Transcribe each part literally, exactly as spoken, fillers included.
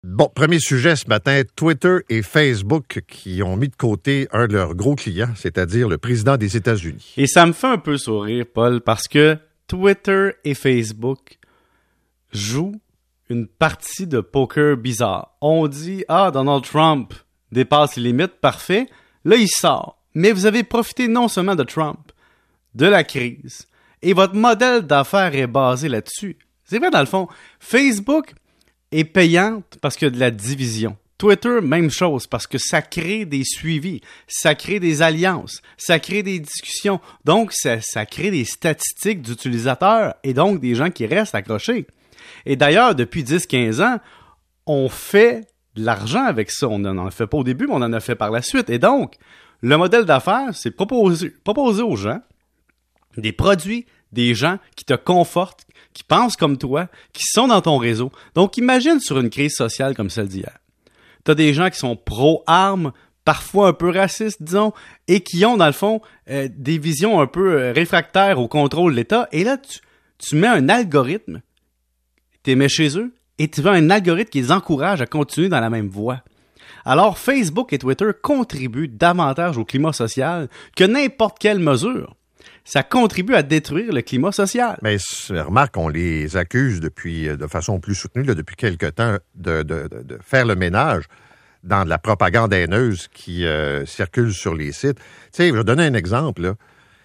Bon, premier sujet ce matin, Twitter et Facebook qui ont mis de côté un de leurs gros clients, c'est-à-dire le président des États-Unis. Et ça me fait un peu sourire, Paul, parce que Twitter et Facebook jouent une partie de poker bizarre. On dit « Ah, Donald Trump dépasse les limites, parfait. » Là, il sort. Mais vous avez profité non seulement de Trump, de la crise, et votre modèle d'affaires est basé là-dessus. C'est vrai, dans le fond, Facebook est payante parce qu'il y a de la division. Twitter, même chose, parce que ça crée des suivis, ça crée des alliances, ça crée des discussions. Donc, ça, ça crée des statistiques d'utilisateurs et donc des gens qui restent accrochés. Et d'ailleurs, depuis dix à quinze ans, on fait de l'argent avec ça. On n'en a fait pas au début, mais on en a fait par la suite. Et donc, le modèle d'affaires, c'est proposer, proposer aux gens des produits, des gens qui te confortent, qui pensent comme toi, qui sont dans ton réseau. Donc, imagine sur une crise sociale comme celle d'hier. Tu as des gens qui sont pro-armes, parfois un peu racistes, disons, et qui ont, dans le fond, euh, des visions un peu euh, réfractaires au contrôle de l'État. Et là, tu, tu mets un algorithme, tu les mets chez eux, et tu veux un algorithme qui les encourage à continuer dans la même voie. Alors, Facebook et Twitter contribuent davantage au climat social que n'importe quelle mesure. Ça contribue à détruire le climat social. Mais remarque, on les accuse depuis, de façon plus soutenue, là, depuis quelque temps, de, de, de, de faire le ménage dans de la propagande haineuse qui euh, circule sur les sites. Tu sais, je vais donner un exemple, là.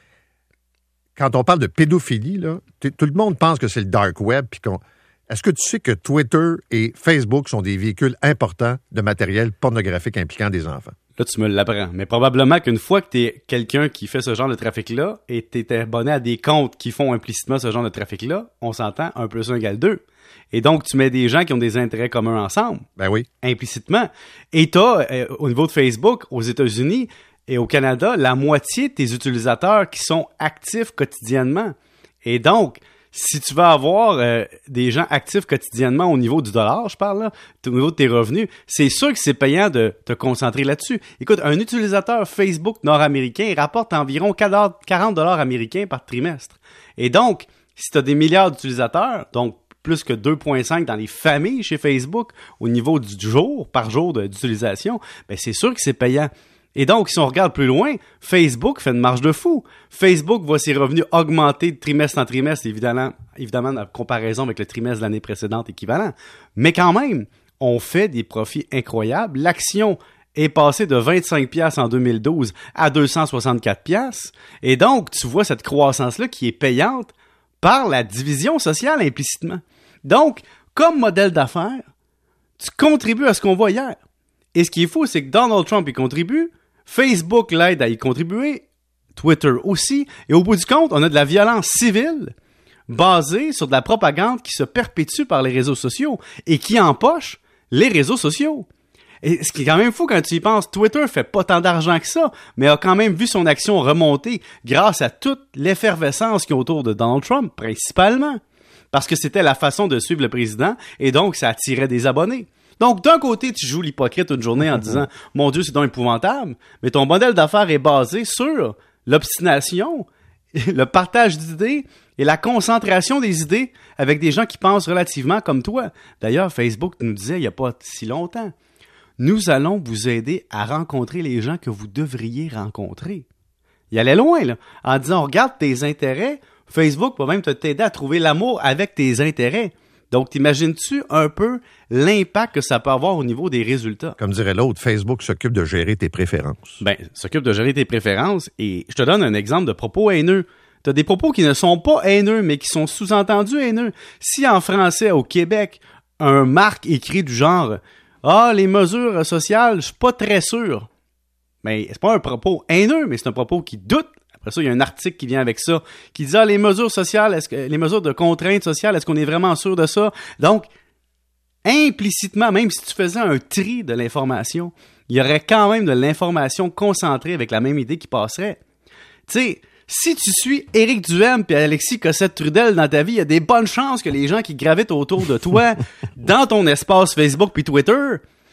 Quand on parle de pédophilie, là, tout le monde pense que c'est le dark web. Puis qu'on... Est-ce que tu sais que Twitter et Facebook sont des véhicules importants de matériel pornographique impliquant des enfants? Là, tu me l'apprends. Mais probablement qu'une fois que tu es quelqu'un qui fait ce genre de trafic-là et tu es abonné à des comptes qui font implicitement ce genre de trafic-là, on s'entend un plus un égale deux. Et donc, tu mets des gens qui ont des intérêts communs ensemble. Ben oui. Implicitement. Et tu as, euh, au niveau de Facebook, aux États-Unis et au Canada, la moitié de tes utilisateurs qui sont actifs quotidiennement. Et donc, si tu veux avoir euh, des gens actifs quotidiennement au niveau du dollar, je parle là, au niveau de tes revenus, c'est sûr que c'est payant de te concentrer là-dessus. Écoute, un utilisateur Facebook nord-américain rapporte environ quarante dollars américains par trimestre. Et donc, si tu as des milliards d'utilisateurs, donc plus que deux virgule cinq dans les familles chez Facebook au niveau du jour, par jour de, d'utilisation, ben c'est sûr que c'est payant. Et donc, si on regarde plus loin, Facebook fait une marge de fou. Facebook voit ses revenus augmenter de trimestre en trimestre, évidemment, évidemment en comparaison avec le trimestre de l'année précédente équivalent. Mais quand même, on fait des profits incroyables. L'action est passée de vingt-cinq piastres en deux mille douze à deux cent soixante-quatre piastres. Et donc, tu vois cette croissance-là qui est payante par la division sociale implicitement. Donc, comme modèle d'affaires, tu contribues à ce qu'on voit hier. Et ce qui est fou, c'est que Donald Trump y contribue, Facebook l'aide à y contribuer, Twitter aussi, et au bout du compte, on a de la violence civile basée sur de la propagande qui se perpétue par les réseaux sociaux et qui empoche les réseaux sociaux. Et ce qui est quand même fou quand tu y penses, Twitter fait pas tant d'argent que ça, mais a quand même vu son action remonter grâce à toute l'effervescence qu'il y a autour de Donald Trump, principalement. Parce que c'était la façon de suivre le président et donc ça attirait des abonnés. Donc, d'un côté, tu joues l'hypocrite une journée en disant « Mon Dieu, c'est donc épouvantable », mais ton modèle d'affaires est basé sur l'obstination, le partage d'idées et la concentration des idées avec des gens qui pensent relativement comme toi. D'ailleurs, Facebook nous disait il n'y a pas si longtemps, « Nous allons vous aider à rencontrer les gens que vous devriez rencontrer. » Il allait loin, là, en disant « Regarde tes intérêts, Facebook va même t'aider à trouver l'amour avec tes intérêts. » Donc, t'imagines-tu un peu l'impact que ça peut avoir au niveau des résultats? Comme dirait l'autre, Facebook s'occupe de gérer tes préférences. Ben, s'occupe de gérer tes préférences. Et je te donne un exemple de propos haineux. Tu as des propos qui ne sont pas haineux, mais qui sont sous-entendus haineux. Si en français, au Québec, un marque écrit du genre « Ah, les mesures sociales, je suis pas très sûr. » Mais c'est pas un propos haineux, mais c'est un propos qui doute. Après ça, il y a un article qui vient avec ça, qui dit « Ah, les mesures sociales, est-ce que, les mesures de contrainte sociale, est-ce qu'on est vraiment sûr de ça? » Donc, implicitement, même si tu faisais un tri de l'information, il y aurait quand même de l'information concentrée avec la même idée qui passerait. Tu sais, si tu suis Éric Duhaime et Alexis Cossette-Trudel dans ta vie, il y a des bonnes chances que les gens qui gravitent autour de toi, dans ton espace Facebook puis Twitter,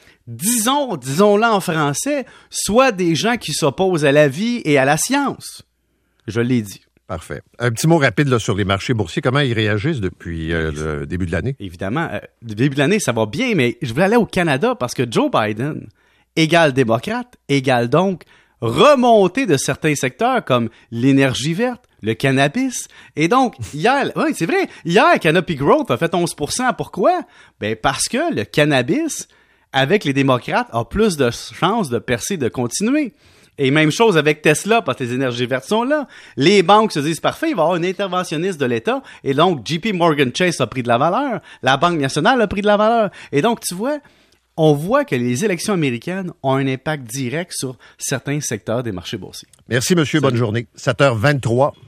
disons, disons-le en français, soient des gens qui s'opposent à la vie et à la science. Je l'ai dit. Parfait. Un petit mot rapide là, sur les marchés boursiers. Comment ils réagissent depuis euh, le début de l'année? Évidemment, euh, le début de l'année, ça va bien, mais je voulais aller au Canada parce que Joe Biden, égale démocrate, égale donc remontée de certains secteurs comme l'énergie verte, le cannabis. Et donc, hier, oui, c'est vrai, hier, Canopy Growth a fait onze pour cent. Pourquoi? Ben, parce que le cannabis, avec les démocrates, a plus de chances de percer, de continuer. Et même chose avec Tesla, parce que les énergies vertes sont là. Les banques se disent, parfait, il va y avoir un interventionniste de l'État. Et donc, J P Morgan Chase a pris de la valeur. La Banque nationale a pris de la valeur. Et donc, tu vois, on voit que les élections américaines ont un impact direct sur certains secteurs des marchés boursiers. Merci, monsieur. Salut. Bonne journée. sept heures vingt-trois.